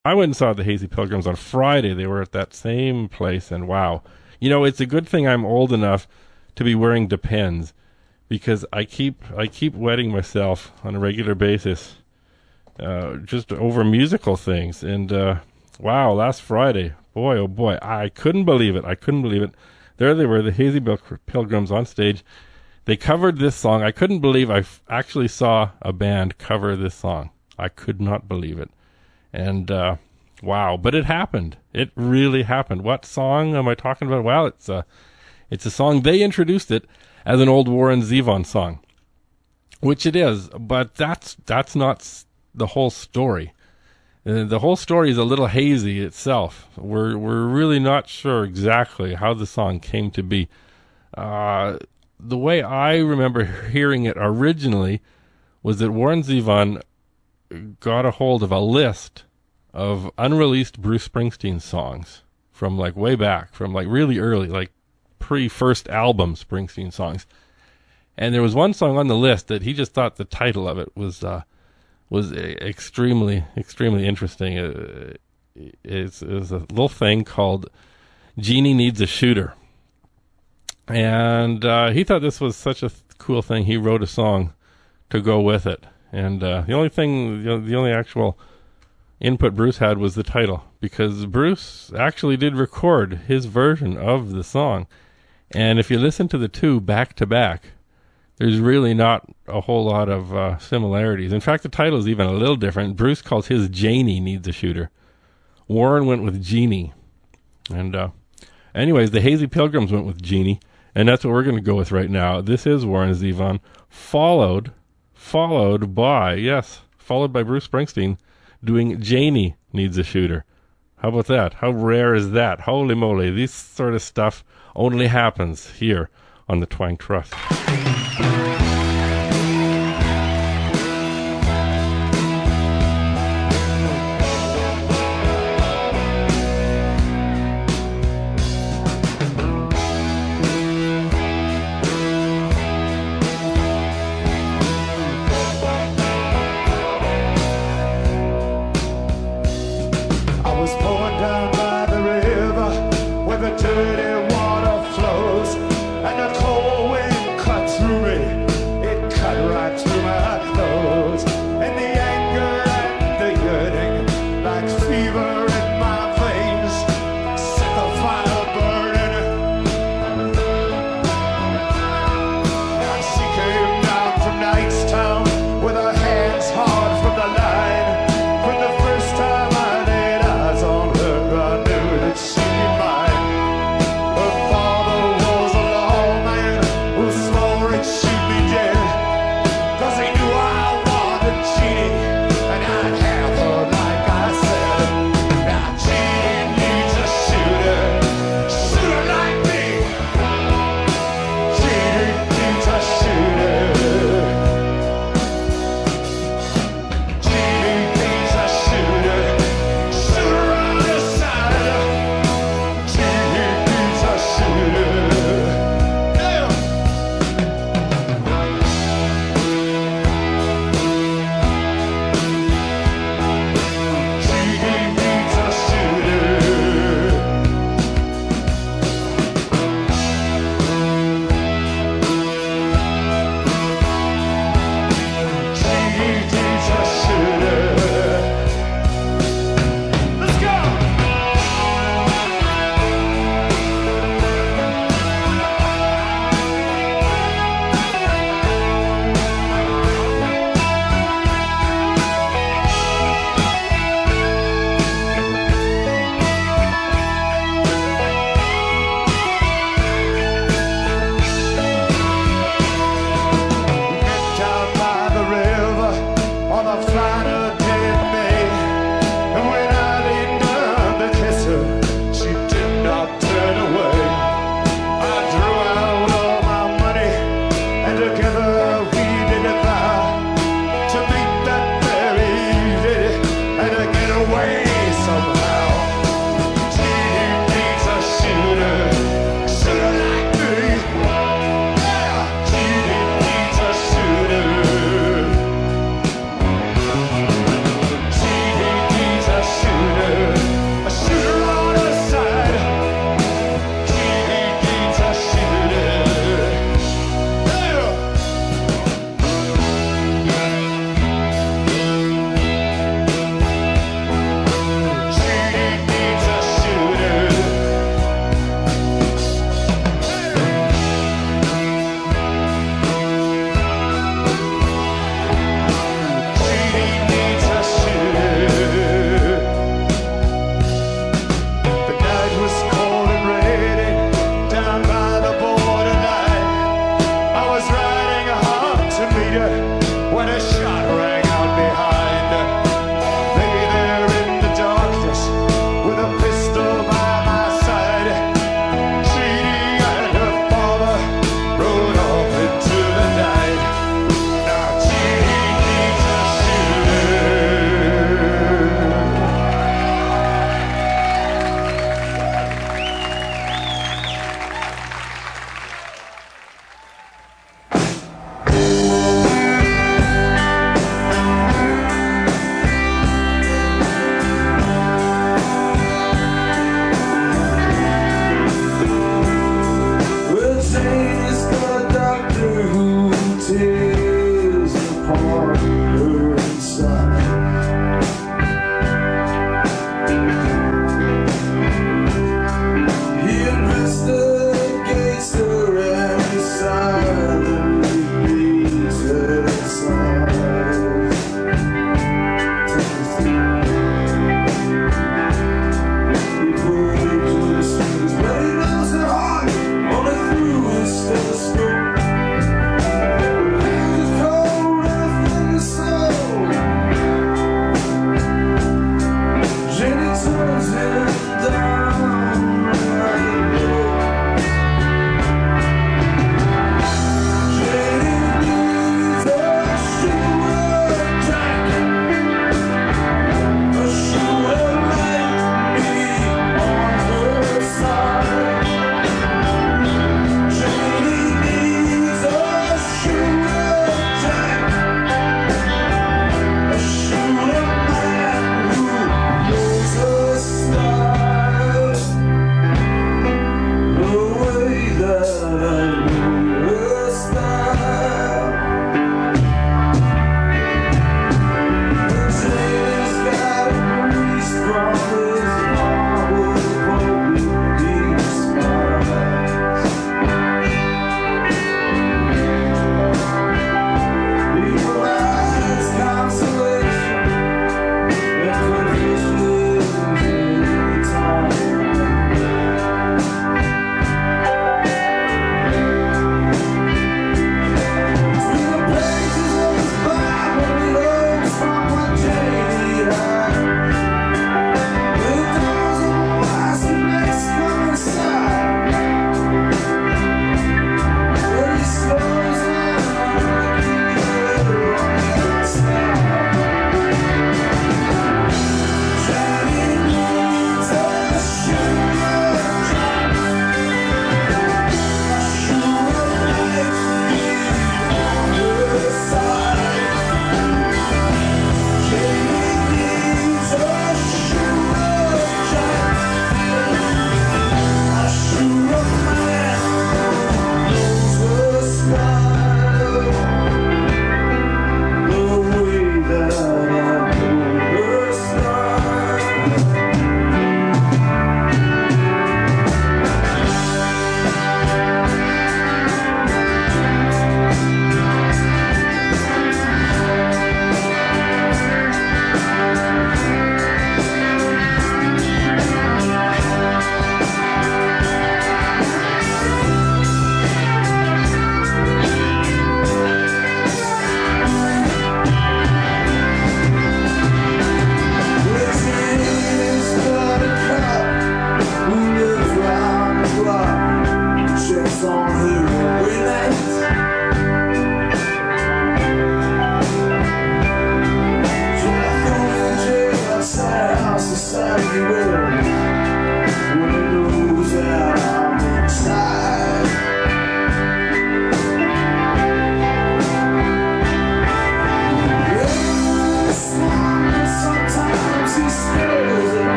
I went and saw the Hazy Pilgrims on Friday. They were at that same place, and wow. You know, it's a good thing I'm old enough to be wearing Depends, because I keep wetting myself on a regular basis, just over musical things. And wow, last Friday, boy oh boy, I couldn't believe it. I couldn't believe it. There they were, the Hazy Pilgrims on stage. They covered this song. I couldn't believe actually saw a band cover this song. I could not believe it. And wow, but it happened. It really happened. What song am I talking about? Well, it's a song. They introduced it as an old Warren Zevon song, which it is, but that's not the whole story. The whole story is a little hazy itself. We're really not sure exactly how the song came to be. The way I remember hearing it originally was that Warren Zevon got a hold of a list of unreleased Bruce Springsteen songs from like way back, from like really early, like pre-first album Springsteen songs. And there was one song on the list that he just thought the title of it was extremely, extremely interesting. It's a little thing called Jeannie Needs a Shooter. And he thought this was such a cool thing, he wrote a song to go with it. And the only actual input Bruce had was the title, because Bruce actually did record his version of the song. And if you listen to the two back to back, there's really not a whole lot of similarities. In fact, the title is even a little different. Bruce calls his Janie Needs a Shooter. Warren went with Jeannie. And anyways, the Hazy Pilgrims went with Jeannie. And that's what we're going to go with right now. This is Warren Zevon, followed by Bruce Springsteen doing Janie Needs a Shooter. How about that? How rare is that? Holy moly, this sort of stuff only happens here on the Twang Trust.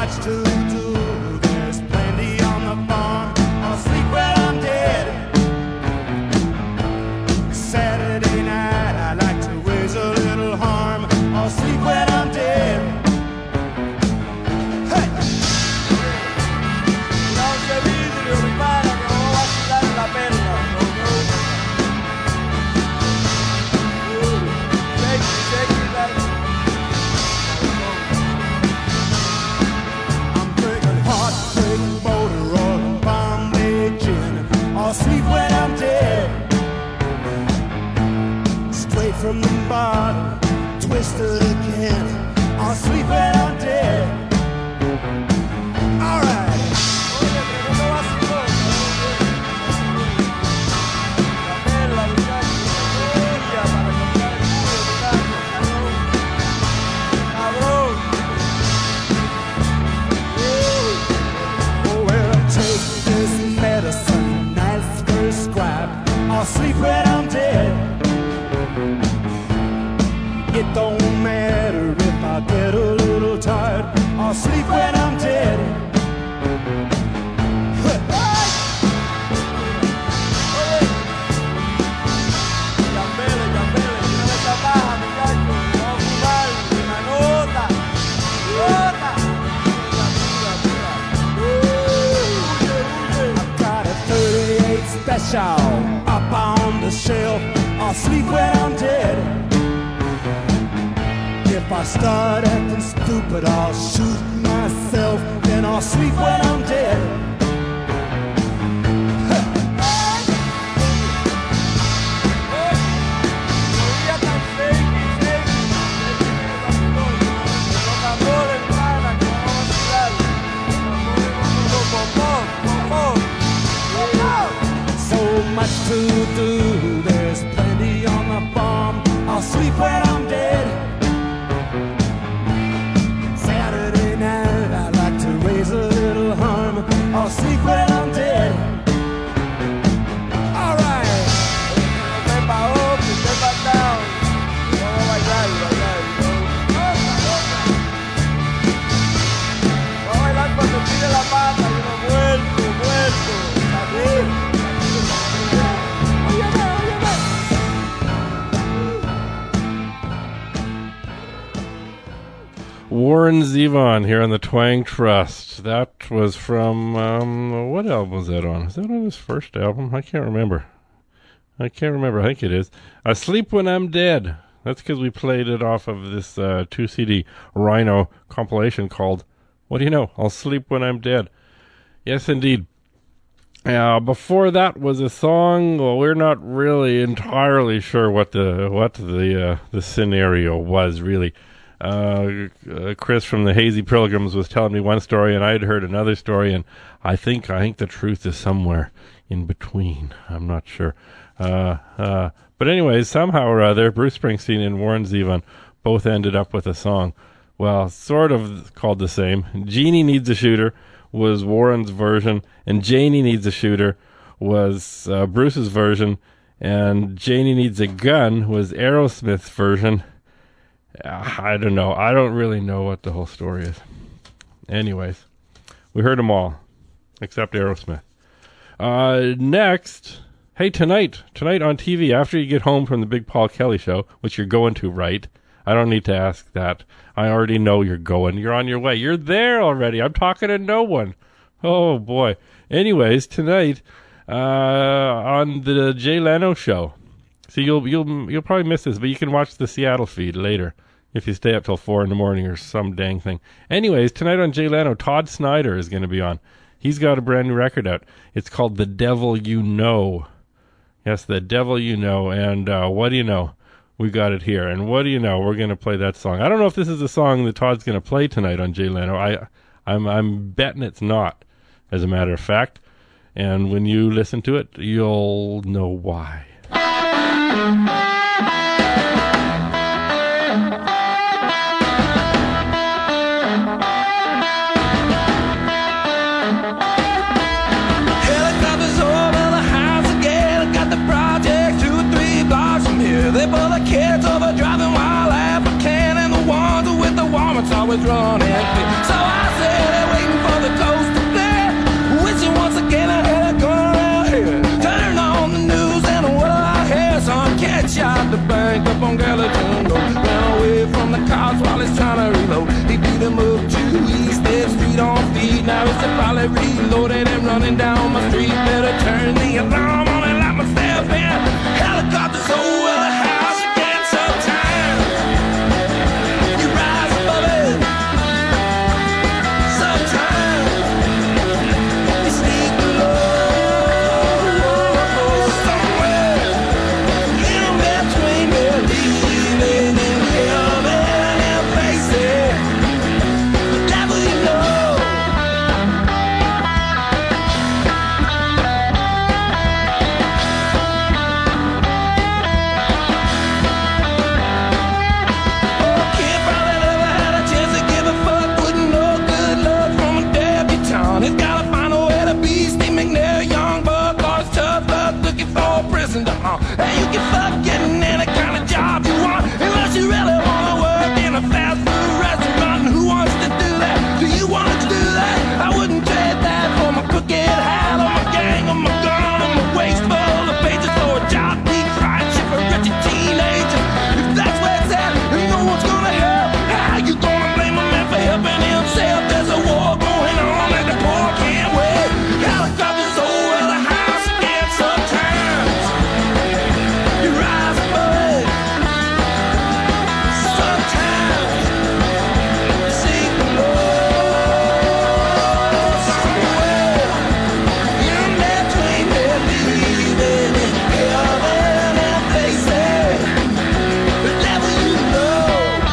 much to do. There's plenty on the farm. I'll sleep when I'm dead. Saturday night, I like to raise a little harm. I'll sleep when I'm dead. Hey! No se vidrio, mi pana, que vamos a vacilar en la perla. Shake it like. I'm drinking hot, drinking motor oil and Bombay gin. I'll sleep when I'm dead. Straight from the bottom, twisted again. I'll sleep when I'm dead. All right. I'll sleep when I'm dead. It don't matter if I get a little tired. I'll sleep when I'm dead. I've got a 38 special up on the shelf. I'll sleep when I'm dead. If I start acting stupid, I'll shoot myself. Then I'll sleep when I'm dead. Much to do, there's plenty on the farm. I'll sleep when I'm dead. Saturday night, I like to raise a little harm. I'll sleep when I'm dead. All right. Step up, step down. Oh my God, Vamos a bailar cuando tire la pata, muerto, muerto. Así. Warren Zevon here on the Twang Trust. That was from, what album was that on? Is that on his first album? I can't remember. I think it is. I Sleep When I'm Dead. That's because we played it off of this 2-CD Rhino compilation called, what do you know? I'll Sleep When I'm Dead. Yes, indeed. Before that was a song. Well, we're not really entirely sure what the scenario was really. Chris from the Hazy Pilgrims was telling me one story, and I had heard another story, and I think the truth is somewhere in between. I'm not sure. But anyways, somehow or other, Bruce Springsteen and Warren Zevon both ended up with a song. Well, sort of called the same. Jeannie Needs a Shooter was Warren's version, and Janie Needs a Shooter was Bruce's version, and Janie Needs a Gun was Aerosmith's version. I don't know. I don't really know what the whole story is. Anyways, we heard them all, except Aerosmith. Next, hey, tonight on TV, after you get home from the Big Paul Kelly show, which you're going to, right? I don't need to ask that. I already know you're going. You're on your way. You're there already. I'm talking to no one. Oh, boy. Anyways, tonight, on the Jay Leno show. See, you'll probably miss this, but you can watch the Seattle feed later if you stay up till 4 a.m. or some dang thing. Anyways, tonight on Jay Leno, Todd Snyder is going to be on. He's got a brand new record out. It's called The Devil You Know. Yes, The Devil You Know. And what do you know? We got it here. And what do you know? We're going to play that song. I don't know if this is the song that Todd's going to play tonight on Jay Leno. I'm betting it's not, as a matter of fact. And when you listen to it, you'll know why. Helicopters over the house again. Got the project 2 or 3 blocks from here. They pull the kids over driving while African, and the ones with the warrants always running. So I said, crank up on Gallatin Road. Ran away from the cops while he's trying to reload. He beat him up to East Ed Street on feet. Now he's probably reloaded and running down my street. Better turn the alarm on and let myself in. Helicopters over the house again sometimes. You rise above it. Sometimes you sneak below. Somewhere in between believing in heaven and facing the devil you know. Kid probably never had a chance to give a fuck. Wouldn't know good love from a debutante. He's gotta find a way to be Steve McNair, young buck, or his tough luck looking for a prison to haunt. And you can fuck getting any kind of job you want, unless you really wanna work in a fast food restaurant. And who wants to do that? Do you want to do that? I wouldn't trade that for my crooked hat, or my gang, or my gun, or my waist full of pages for a job deep fried shit for wretched teenagers. If that's where it's at, and no one's gonna help, how you gonna blame a man for helping himself? There's a war going on and the poor can't wait. Helicopters over the house again sometimes. You rise above it. Sometimes you sink below. Somewhere in between believing in heaven and facing the devil you know.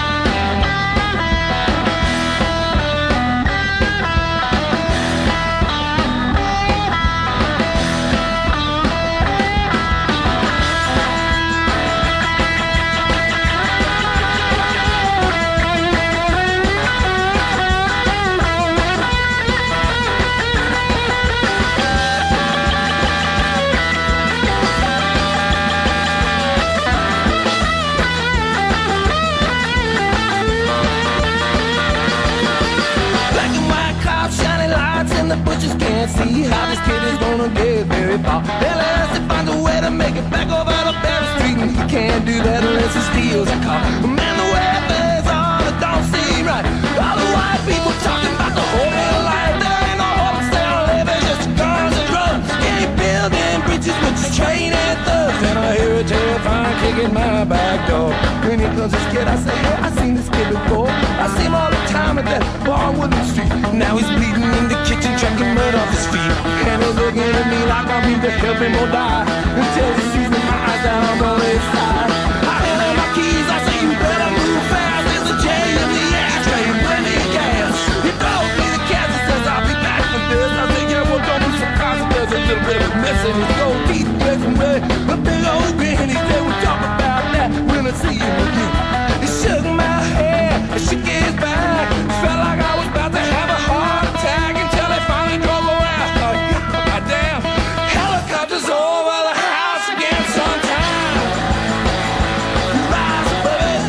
Black and white cops, shining lights, and the butchers can't see how this kid is gonna get very far. They'll ask to find a way to make it back over to Barry Street, and he can't do that unless he steals a car. Man, the weapons all that don't seem right. All the white people talking about the whole real life. There ain't no hope instead of living, just guns and drugs. Ain't building bridges, but just training thugs. And I hear a terrifying kick in my back door. When he comes this kid, I say, hey, I seen this kid before. I see him all the time at that bar on Woodland Street. Now he's bleeding in the kitchen, tracking mud off his feet. And he's looking at me like I'm here to help him or die. Until he sees in my eyes that I'm on his side. I hand him my keys, I say, you better move fast. There's a J in the ashtray and plenty of gas. He throws me the cash and says, I'll be back for this. I say, yeah, well, don't be surprised if there's a little bit of missing. His gold teeth blazing red, a big old grin. He said, we'll talk about that when I see him again. He shook my hand, he shook his back. Felt like I was about to have a heart attack until they finally drove away. I thought, God damn, helicopters over the house again sometime. You rise above it.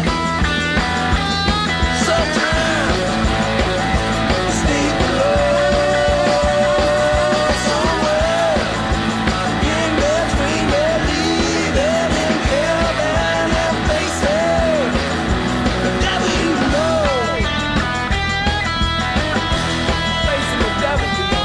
Sometimes you sneak below. Somewhere in between believing in heaven and facing the devil you know. Facing the devil you know.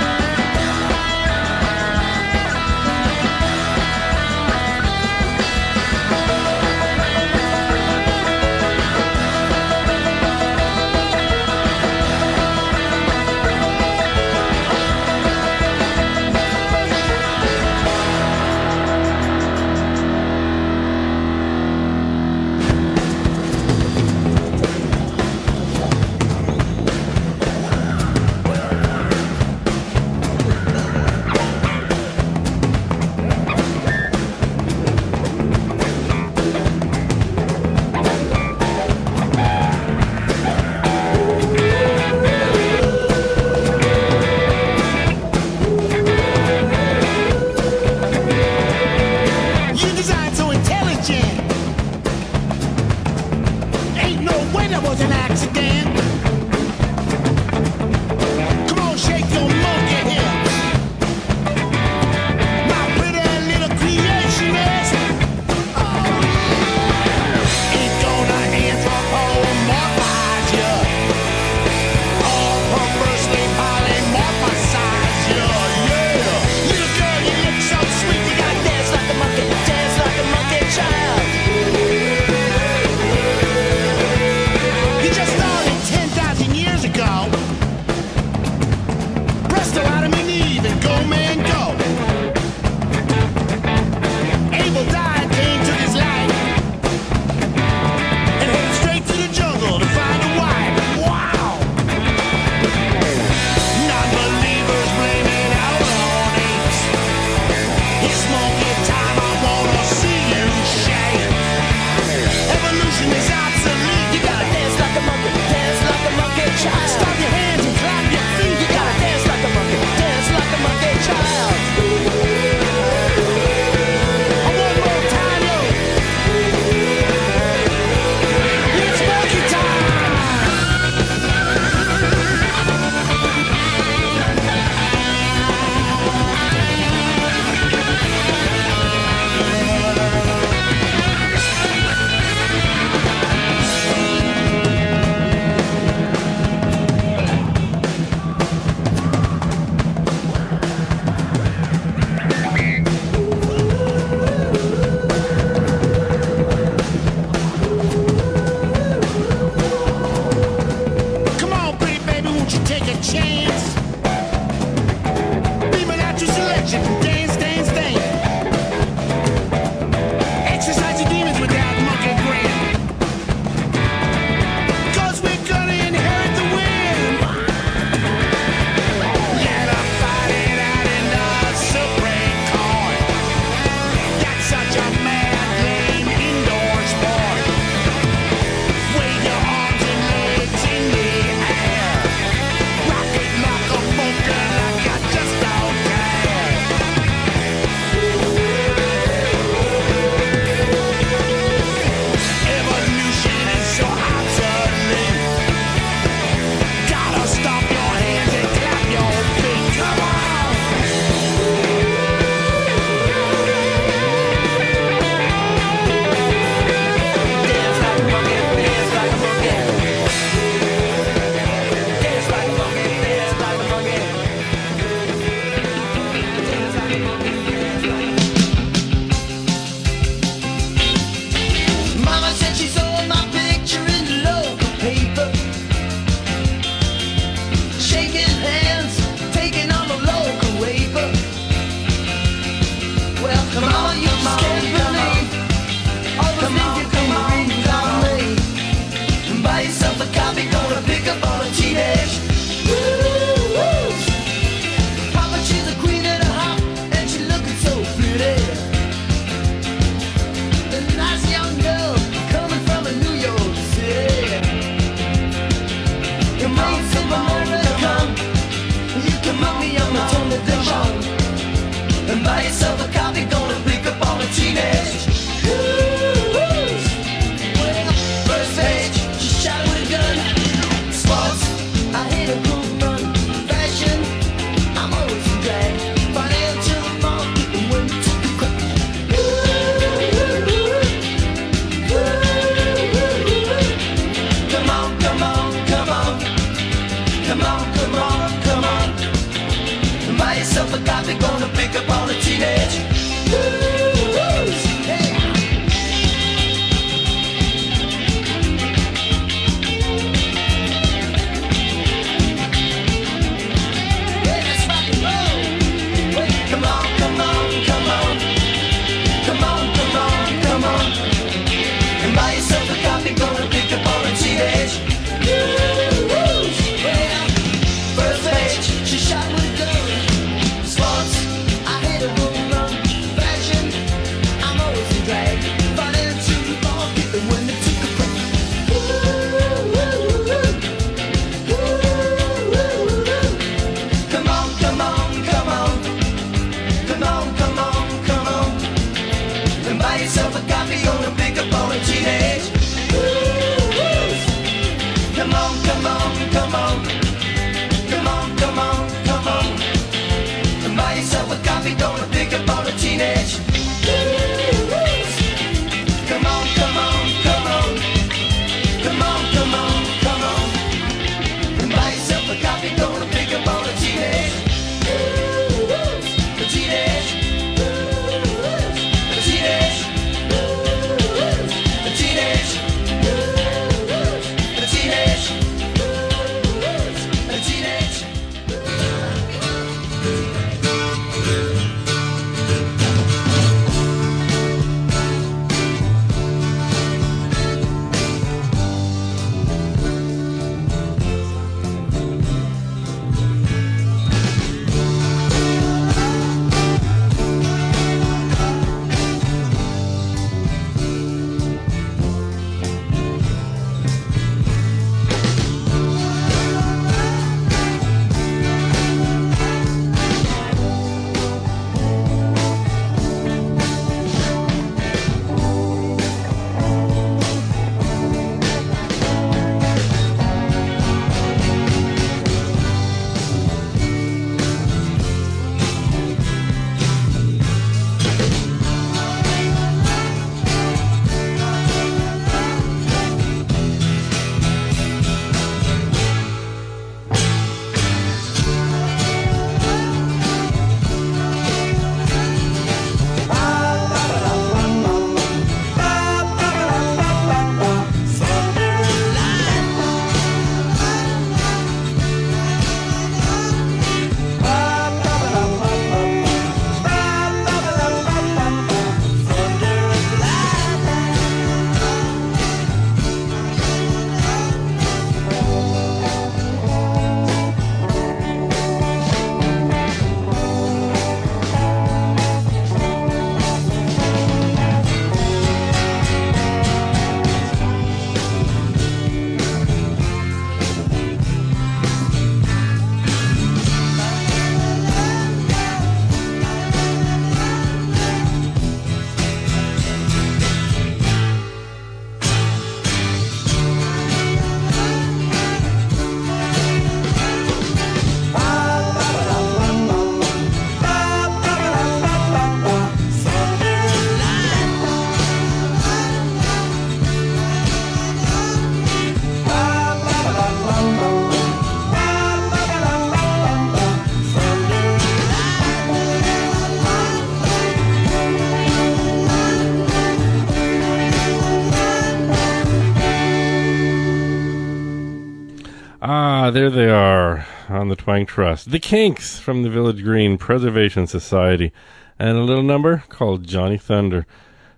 You designed so intelligent. Ain't no way that was an accident. Come on, shake your monkey hips. My pretty little creationist. Oh, yeah. buy yourself a copy, gonna pick up on a teenage. Yeah. First page, she shot with a gun. Sports, I hit a home run. Fashion, I'm always in drag. Financial, all people when they took a break. Come on, come on, come on. Come on, come on, come on. And buy yourself a copy, gonna pick up on a teenage. Come on, come on, come on. Come on, come on, come on. And buy yourself a copy, gonna pick up on a teenage. Come on, come on, come on. Come on, come on, come on. And buy yourself a copy, gonna pick up on a teenage. A teenage. A teenage. A teenage. A teenage. A teenage. There they are on the Twang Trust. The Kinks from the Village Green Preservation Society. And a little number called Johnny Thunder.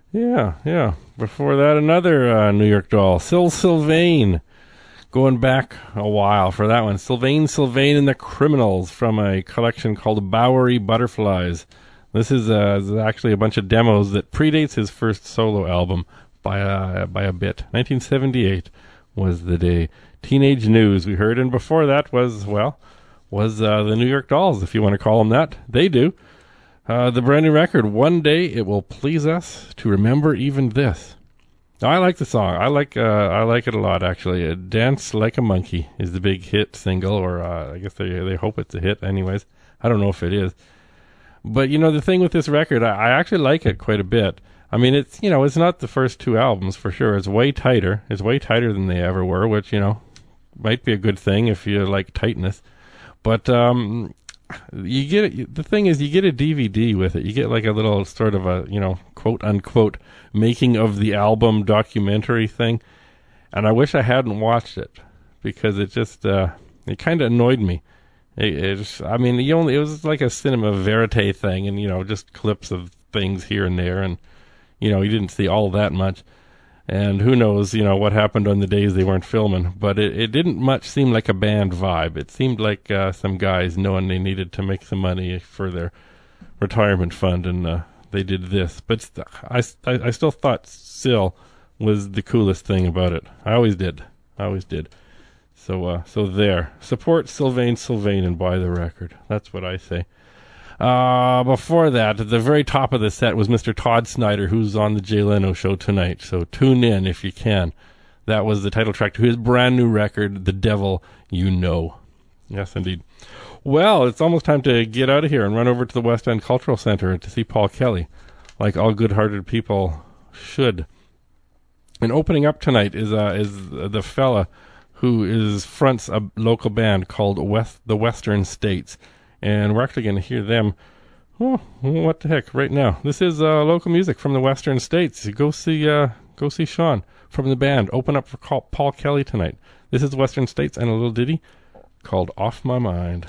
Yeah. Before that, another New York doll, Sylvain. Going back a while for that one. Sylvain and the Criminals from a collection called Bowery Butterflies. This is actually a bunch of demos that predates his first solo album by a bit. 1978 was the day. Teenage News we heard, and before that was the New York Dolls, if you want to call them that. They do. The brand new record, One Day It Will Please Us to Remember Even This. Now, I like the song. I like it a lot, actually. Dance Like a Monkey is the big hit single, or I guess they hope it's a hit anyways. I don't know if it is. But, the thing with this record, I actually like it quite a bit. I mean, it's not the first two albums for sure. It's way tighter. It's way tighter than they ever were, which, might be a good thing if you like tightness. But you get the thing is, you get a DVD with it. You get like a little sort of a, quote unquote making of the album documentary thing. And I wish I hadn't watched it, because it just, it kind of annoyed me. It was like a cinema verite thing, and, just clips of things here and there, and, you didn't see all that much. And who knows, what happened on the days they weren't filming. But it didn't much seem like a band vibe. It seemed like some guys knowing they needed to make some money for their retirement fund, and they did this. But I still thought Syl was the coolest thing about it. I always did. So there. Support Sylvain and buy the record. That's what I say. Before that, at the very top of the set was Mr. Todd Snyder, who's on the Jay Leno show tonight. So tune in if you can. That was the title track to his brand new record, The Devil You Know. Yes, indeed. Well, it's almost time to get out of here and run over to the West End Cultural Center to see Paul Kelly, like all good-hearted people should. And opening up tonight is the fella who fronts a local band called the Western States. And we're actually going to hear them, what the heck, right now. This is local music from the Western States. Go see Sean from the band. Open up for Paul Kelly tonight. This is the Western States and a little ditty called Off My Mind.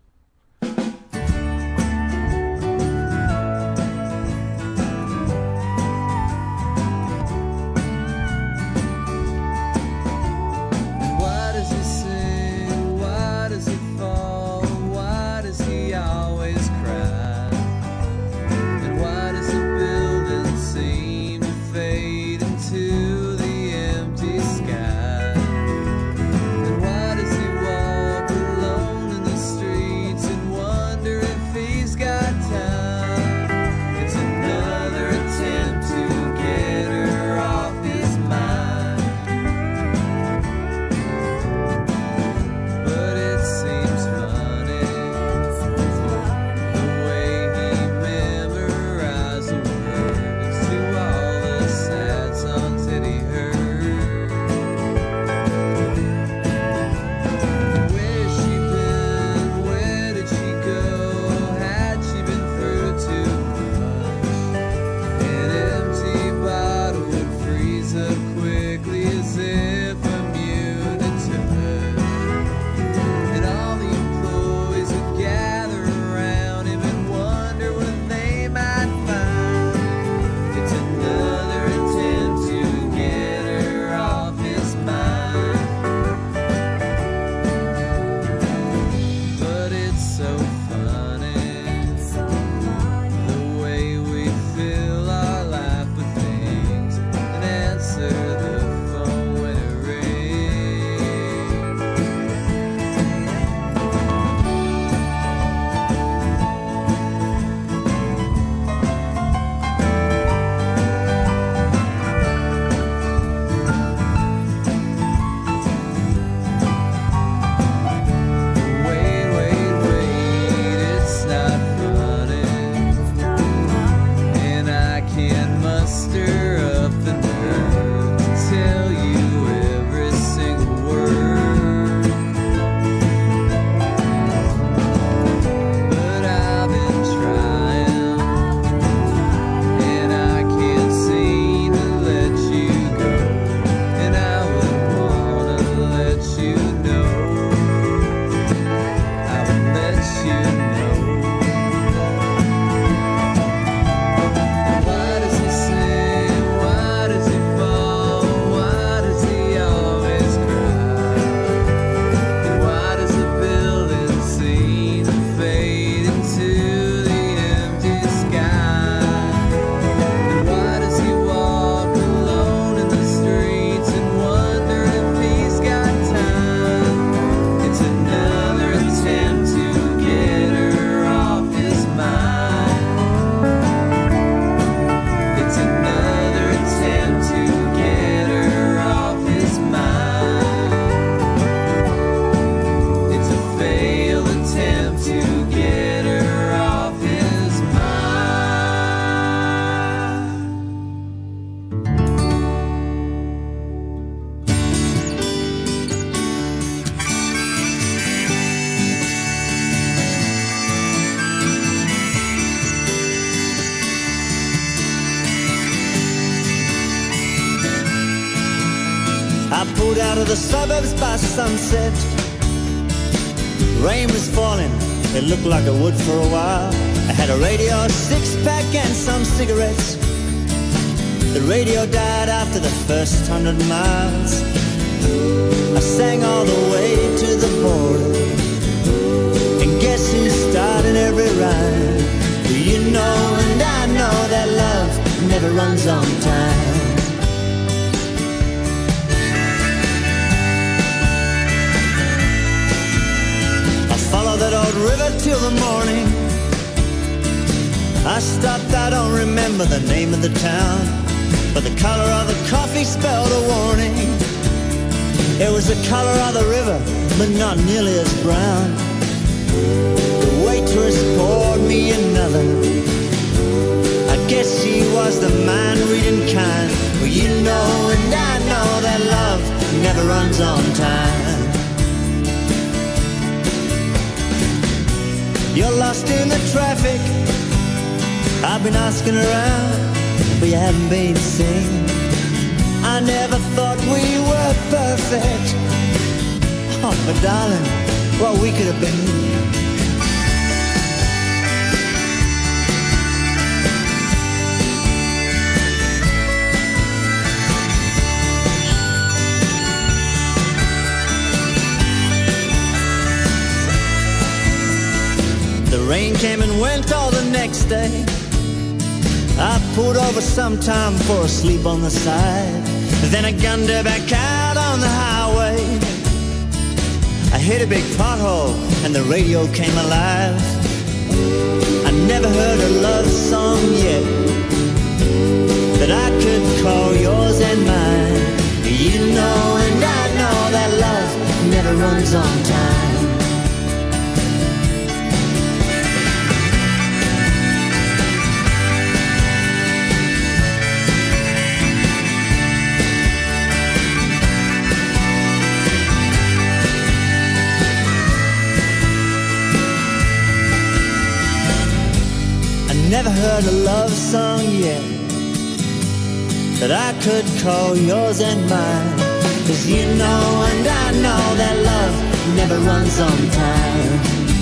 I pulled out of the suburbs by sunset. Rain was falling, it looked like it would for a while. I had a radio, a six-pack and some cigarettes. The radio died after the first 100 miles. I sang all the way to the border, and guess who started every rhyme? You know and I know that love never runs on time. I followed that old river till the morning. I stopped, I don't remember the name of the town, but the color of the coffee spelled a warning. It was the color of the river, but not nearly as brown. The waitress poured me another. I guess she was the mind-reading kind. Well, you know and I know that love never runs on time. You're lost in the traffic. I've been asking around, but you haven't been seen. I never thought we were perfect. Oh, but darling, what we could have been. The rain came and went all the next day. I pulled over sometime for a sleep on the side. Then I gunned her back out on the highway. I hit a big pothole and the radio came alive. I never heard a love song yet that I could call yours and mine. You know and I know that love never runs on time. Never heard a love song yet that I could call yours and mine. 'Cause you know and I know that love never runs on time.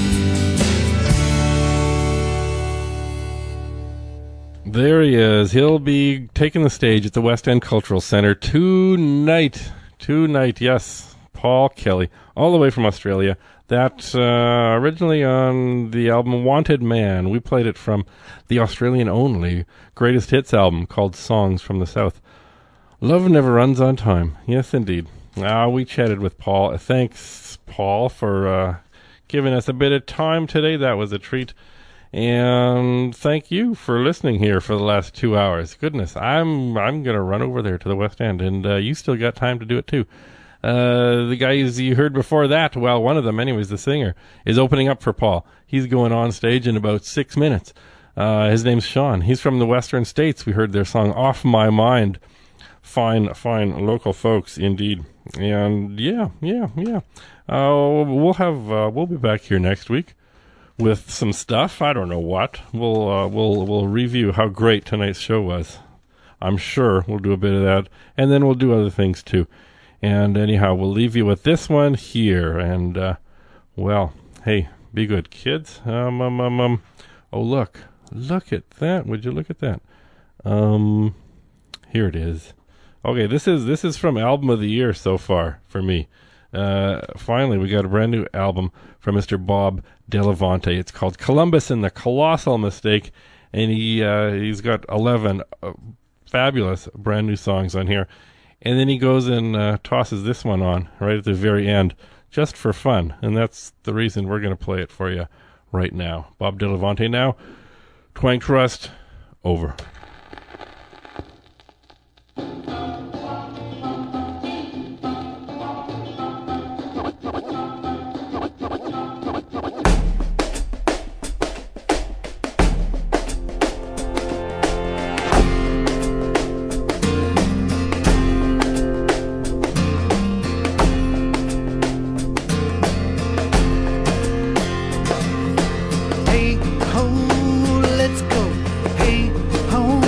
There he is. He'll be taking the stage at the West End Cultural Centre tonight. Tonight, yes. Paul Kelly, all the way from Australia. That originally on the album Wanted Man. We played it from the Australian-only greatest hits album called Songs from the South. Love never runs on time. Yes, indeed. We chatted with Paul. Thanks, Paul, for giving us a bit of time today. That was a treat. And thank you for listening here for the last 2 hours. Goodness, I'm going to run over there to the West End, and you still got time to do it too. The guys you heard before that, well, one of them, anyways, the singer, is opening up for Paul. He's going on stage in about 6 minutes. His name's Sean. He's from the Western States. We heard their song Off My Mind. Fine local folks, indeed. And yeah. We'll be back here next week with some stuff. I don't know what. We'll review how great tonight's show was. I'm sure we'll do a bit of that, and then we'll do other things too. And anyhow, we'll leave you with this one here. And, well, hey, be good, kids. Oh, look at that. Would you look at that? Here it is. Okay, this is from Album of the Year so far for me. Finally, we got a brand new album from Mr. Bob Delavante. It's called Columbus and the Colossal Mistake. And he's got 11 fabulous brand new songs on here. And then he goes and tosses this one on right at the very end, just for fun. And that's the reason we're going to play it for you right now. Bob Delavante now. Twang Trust, over. Hey ho, let's go. Hey ho,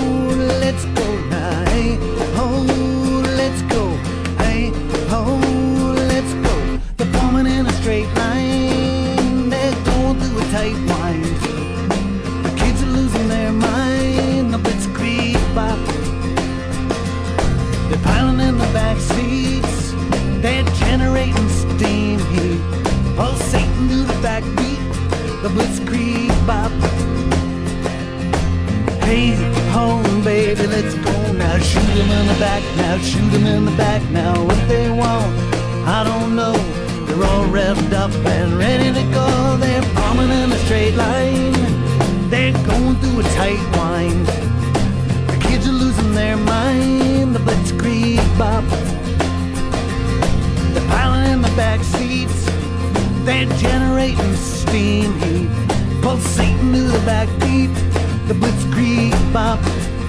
baby, let's go now. Shoot 'em in the back now, shoot 'em in the back now. What they want, I don't know. They're all revved up and ready to go. They're bombing in a straight line. They're going through a tight wind. The kids are losing their mind. The blitzkrieg bop. They're piling in the back seats. They're generating steam heat. Pulsating to the backbeat. The blitzkrieg bop.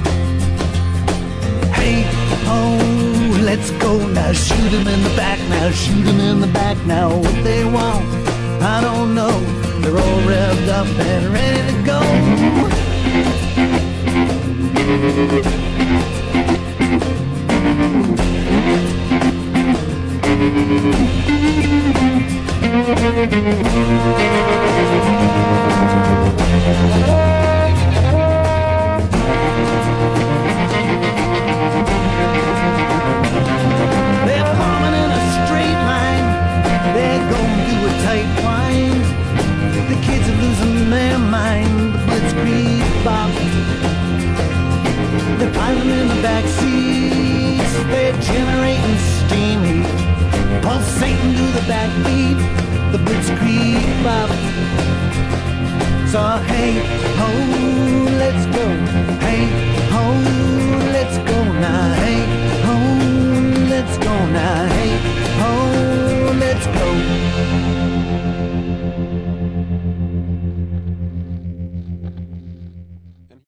Hey, oh, let's go now. Shoot 'em in the back now. Shoot 'em in the back now. What they want, I don't know. They're all revved up and ready to go. They're bombing in a straight line. They're going through a tight wind. The kids are losing their mind. The blitzkrieg bop. They're piling in the back seats. They're generating steam heat. Pulsating to the backbeat. The blitzkrieg bop. So hey, ho,